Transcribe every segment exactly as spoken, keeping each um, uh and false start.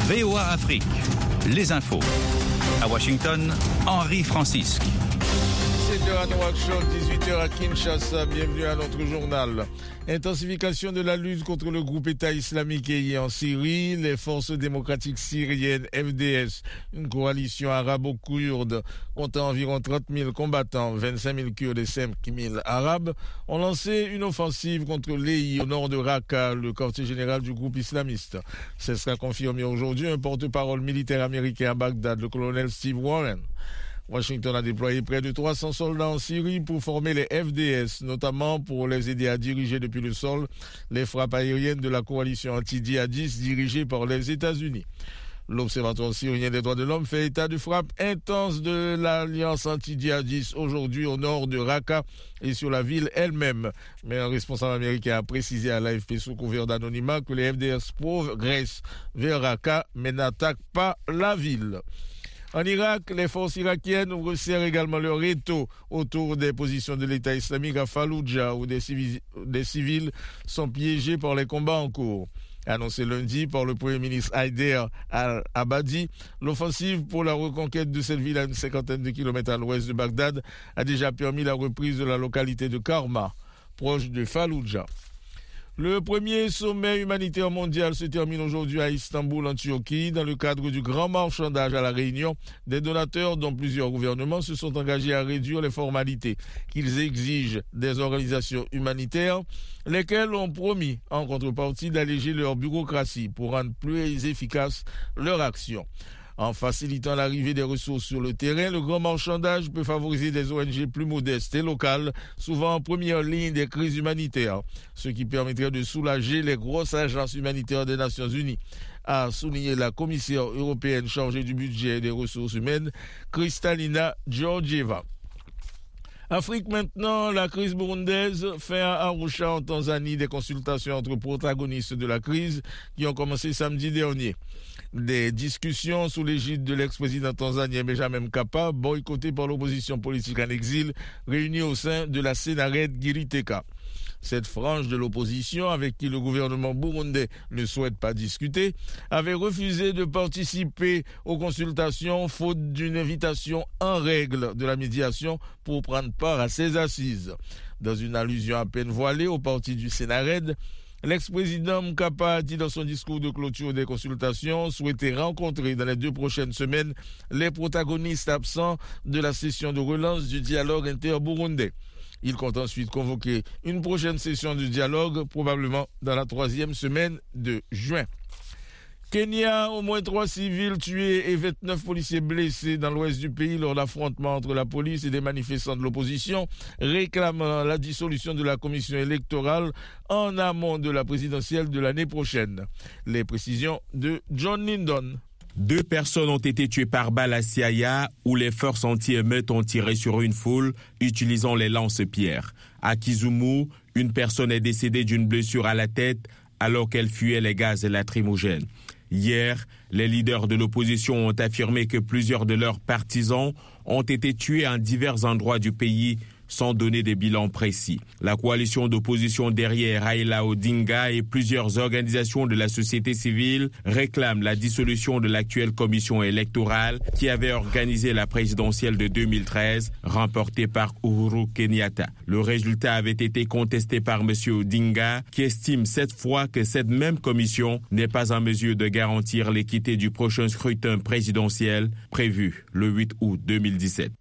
V O A Afrique, les infos. À Washington, Henri Francisque. dix-sept heures à Nouakchott, dix-huit heures à Kinshasa. Bienvenue à notre journal. Intensification de la lutte contre le groupe État islamique en Syrie. Les forces démocratiques syriennes F D S, une coalition arabo-kurde comptant environ trente mille combattants, vingt-cinq mille Kurdes et cinq mille Arabes, ont lancé une offensive contre l'E I au nord de Raqqa, le quartier général du groupe islamiste. Ce sera confirmé aujourd'hui un porte-parole militaire américain à Bagdad, le colonel Steve Warren. Washington a déployé près de trois cents soldats en Syrie pour former les F D S, notamment pour les aider à diriger depuis le sol les frappes aériennes de la coalition anti-djihadiste dirigée par les États-Unis. L'Observatoire syrien des droits de l'homme fait état de frappes intenses de l'alliance anti-djihadiste aujourd'hui au nord de Raqqa et sur la ville elle-même. Mais un responsable américain a précisé à l'A F P sous couvert d'anonymat que les F D S progressent vers Raqqa mais n'attaquent pas la ville. En Irak, les forces irakiennes resserrent également leur étau autour des positions de l'État islamique à Fallujah, où des civils, des civils sont piégés par les combats en cours. Annoncé lundi par le Premier ministre Haider al-Abadi, l'offensive pour la reconquête de cette ville à une cinquantaine de kilomètres à l'ouest de Bagdad a déjà permis la reprise de la localité de Karma, proche de Fallujah. Le premier sommet humanitaire mondial se termine aujourd'hui à Istanbul, en Turquie, dans le cadre du grand marchandage à La Réunion. Des donateurs, dont plusieurs gouvernements, se sont engagés à réduire les formalités qu'ils exigent des organisations humanitaires, lesquelles ont promis, en contrepartie, d'alléger leur bureaucratie pour rendre plus efficace leur action. En facilitant l'arrivée des ressources sur le terrain, le grand marchandage peut favoriser des O N G plus modestes et locales, souvent en première ligne des crises humanitaires, ce qui permettrait de soulager les grosses agences humanitaires des Nations Unies, a souligné la commissaire européenne chargée du budget et des ressources humaines, Kristalina Georgieva. Afrique maintenant, la crise burundaise fait à Arusha en Tanzanie des consultations entre protagonistes de la crise qui ont commencé samedi dernier. Des discussions sous l'égide de l'ex-président tanzanien Benjamin Mkapa, boycotté par l'opposition politique en exil, réunie au sein de la Sénarède Giriteka. Cette frange de l'opposition, avec qui le gouvernement burundais ne souhaite pas discuter, avait refusé de participer aux consultations faute d'une invitation en règle de la médiation pour prendre part à ces assises. Dans une allusion à peine voilée au parti du Sénarède, l'ex-président Mkapa a dit dans son discours de clôture des consultations souhaiter rencontrer dans les deux prochaines semaines les protagonistes absents de la session de relance du dialogue inter-burundais. Il compte ensuite convoquer une prochaine session de dialogue, probablement dans la troisième semaine de juin. Kenya, au moins trois civils tués et vingt-neuf policiers blessés dans l'ouest du pays lors d'affrontements entre la police et des manifestants de l'opposition réclamant la dissolution de la commission électorale en amont de la présidentielle de l'année prochaine. Les précisions de John Lindon. Deux personnes ont été tuées par balle à Siaya, où les forces anti-émeutes ont tiré sur une foule utilisant les lance-pierres. À Kisumu, une personne est décédée d'une blessure à la tête alors qu'elle fuyait les gaz lacrymogènes. Hier, les leaders de l'opposition ont affirmé que plusieurs de leurs partisans ont été tués en divers endroits du pays sans donner des bilans précis. La coalition d'opposition derrière Raila Odinga et plusieurs organisations de la société civile réclament la dissolution de l'actuelle commission électorale qui avait organisé la présidentielle de deux mille treize, remportée par Uhuru Kenyatta. Le résultat avait été contesté par M. Odinga, qui estime cette fois que cette même commission n'est pas en mesure de garantir l'équité du prochain scrutin présidentiel prévu le huit août deux mille dix-sept.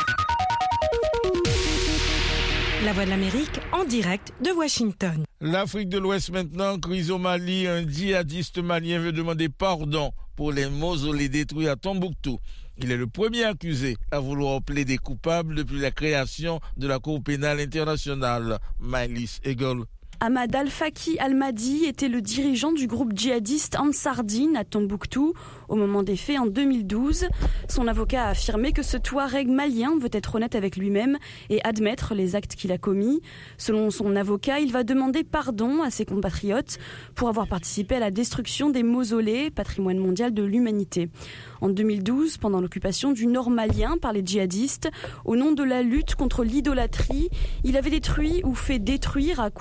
La Voix de l'Amérique en direct de Washington. L'Afrique de l'Ouest maintenant, crise au Mali. Un djihadiste malien veut demander pardon pour les mausolées détruits à Tombouctou. Il est le premier accusé à vouloir plaider coupable depuis la création de la Cour pénale internationale. Maëlys Egol. Ahmad Al-Faki Al-Mahdi était le dirigeant du groupe djihadiste Ansar Dine à Tombouctou au moment des faits en deux mille douze. Son avocat a affirmé que ce Touareg malien veut être honnête avec lui-même et admettre les actes qu'il a commis. Selon son avocat, il va demander pardon à ses compatriotes pour avoir participé à la destruction des mausolées, patrimoine mondial de l'humanité. En deux mille douze, pendant l'occupation du nord malien par les djihadistes, au nom de la lutte contre l'idolâtrie, il avait détruit ou fait détruire à coups de pied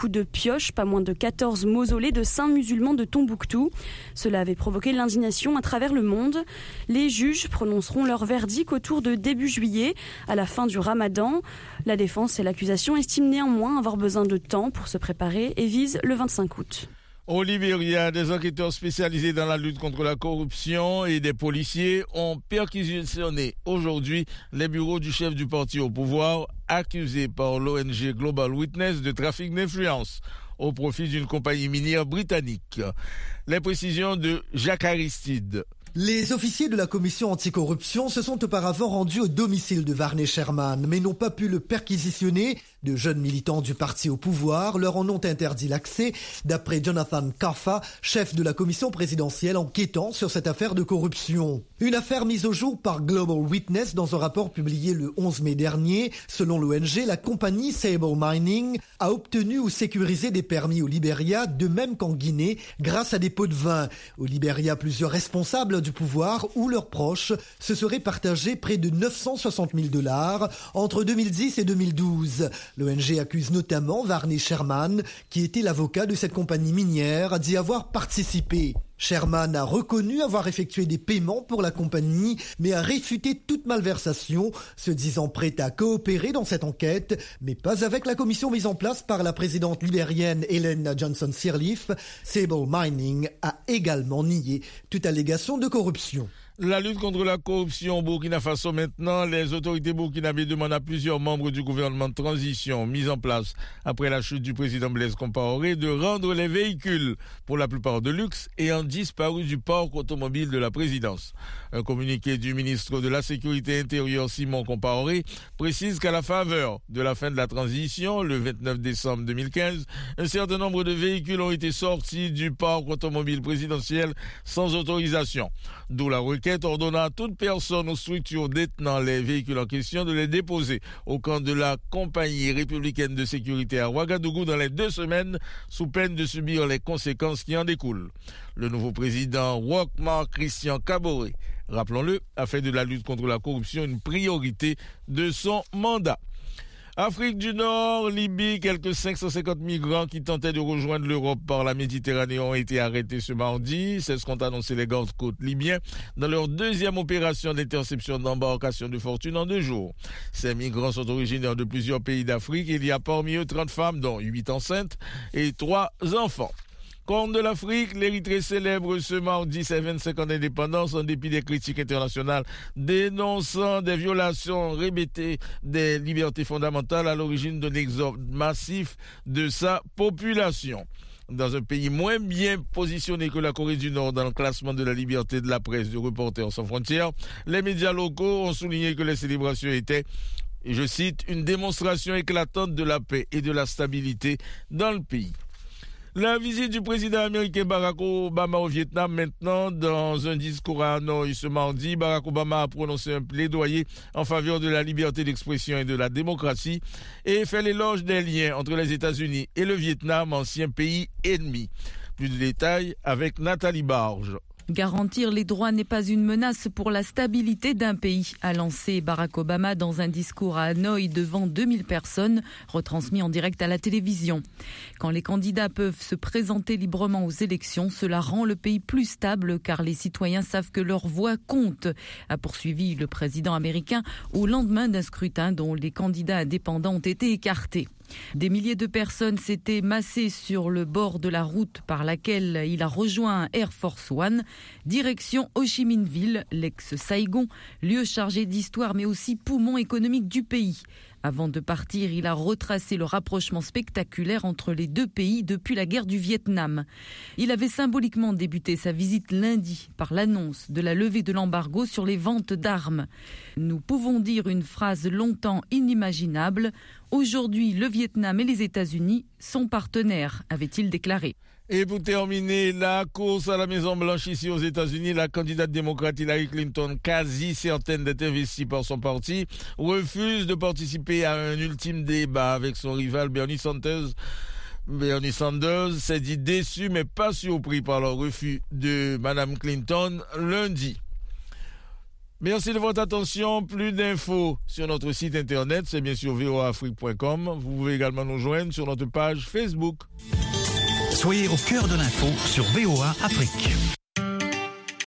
pioche pas moins de quatorze mausolées de saints musulmans de Tombouctou. Cela avait provoqué l'indignation à travers le monde. Les juges prononceront leur verdict autour de début juillet, à la fin du Ramadan. La défense et l'accusation estiment néanmoins avoir besoin de temps pour se préparer et visent le vingt-cinq août. Au Libéria, des enquêteurs spécialisés dans la lutte contre la corruption et des policiers ont perquisitionné aujourd'hui les bureaux du chef du parti au pouvoir, accusé par l'O N G Global Witness de trafic d'influence au profit d'une compagnie minière britannique. Les précisions de Jacques Aristide. Les officiers de la commission anticorruption se sont auparavant rendus au domicile de Varney Sherman, mais n'ont pas pu le perquisitionner. De jeunes militants du parti au pouvoir leur en ont interdit l'accès, d'après Jonathan Kaffa, chef de la commission présidentielle enquêtant sur cette affaire de corruption. Une affaire mise au jour par Global Witness dans un rapport publié le onze mai dernier. Selon l'O N G, la compagnie Sable Mining a obtenu ou sécurisé des permis au Libéria, de même qu'en Guinée, grâce à des pots de vin. Au Libéria, plusieurs responsables du pouvoir ou leurs proches se seraient partagés près de neuf cent soixante mille dollars entre deux mille dix et deux mille douze. L'O N G accuse notamment Varney Sherman, qui était l'avocat de cette compagnie minière, d'y avoir participé. Sherman a reconnu avoir effectué des paiements pour la compagnie, mais a réfuté toute malversation, se disant prêt à coopérer dans cette enquête, mais pas avec la commission mise en place par la présidente libérienne Ellen Johnson Sirleaf. Sable Mining a également nié toute allégation de corruption. La lutte contre la corruption au Burkina Faso maintenant, les autorités burkinabées demandent à plusieurs membres du gouvernement de transition mis en place après la chute du président Blaise Compaoré de rendre les véhicules, pour la plupart de luxe, ayant disparu du parc automobile de la présidence. Un communiqué du ministre de la Sécurité intérieure Simon Compaoré précise qu'à la faveur de la fin de la transition, le vingt-neuf décembre deux mille quinze, un certain nombre de véhicules ont été sortis du parc automobile présidentiel sans autorisation, d'où la requête ordonnant à toute personne ou structure détenant les véhicules en question de les déposer au camp de la compagnie républicaine de sécurité à Ouagadougou dans les deux semaines, sous peine de subir les conséquences qui en découlent. Le nouveau président Roch-Marc Christian Kaboré, rappelons-le, a fait de la lutte contre la corruption une priorité de son mandat. Afrique du Nord, Libye, quelques cinq cent cinquante migrants qui tentaient de rejoindre l'Europe par la Méditerranée ont été arrêtés ce mardi. C'est ce qu'ont annoncé les gardes-côtes libyens dans leur deuxième opération d'interception d'embarcations de fortune en deux jours. Ces migrants sont originaires de plusieurs pays d'Afrique. Il y a parmi eux trente femmes, dont huit enceintes et trois enfants. Corne de l'Afrique, l'Érythrée célèbre ce mardi ses vingt-cinq ans d'indépendance en dépit des critiques internationales dénonçant des violations répétées des libertés fondamentales à l'origine d'un exode massif de sa population. Dans un pays moins bien positionné que la Corée du Nord dans le classement de la liberté de la presse de Reporters sans frontières, les médias locaux ont souligné que les célébrations étaient, et je cite, une démonstration éclatante de la paix et de la stabilité dans le pays. La visite du président américain Barack Obama au Vietnam maintenant. Dans un discours à Hanoï ce mardi, Barack Obama a prononcé un plaidoyer en faveur de la liberté d'expression et de la démocratie et fait l'éloge des liens entre les États-Unis et le Vietnam, ancien pays ennemi. Plus de détails avec Nathalie Barge. Garantir les droits n'est pas une menace pour la stabilité d'un pays, a lancé Barack Obama dans un discours à Hanoï devant deux mille personnes, retransmis en direct à la télévision. Quand les candidats peuvent se présenter librement aux élections, cela rend le pays plus stable car les citoyens savent que leur voix compte, a poursuivi le président américain au lendemain d'un scrutin dont les candidats indépendants ont été écartés. Des milliers de personnes s'étaient massées sur le bord de la route par laquelle il a rejoint un Air Force One, direction Ho Chi Minh Ville, l'ex-Saigon, lieu chargé d'histoire mais aussi poumon économique du pays. Avant de partir, il a retracé le rapprochement spectaculaire entre les deux pays depuis la guerre du Vietnam. Il avait symboliquement débuté sa visite lundi par l'annonce de la levée de l'embargo sur les ventes d'armes. Nous pouvons dire une phrase longtemps inimaginable. Aujourd'hui, le Vietnam et les États-Unis sont partenaires, avait-il déclaré. Et pour terminer, la course à la Maison-Blanche ici aux États-Unis, la candidate démocrate Hillary Clinton, quasi certaine d'être investie par son parti, refuse de participer à un ultime débat avec son rival Bernie Sanders. Bernie Sanders s'est dit déçu mais pas surpris par le refus de Mme Clinton lundi. Merci de votre attention. Plus d'infos sur notre site internet, c'est bien sûr v o a afrique point com. Vous pouvez également nous joindre sur notre page Facebook. Soyez au cœur de l'info sur V O A Afrique.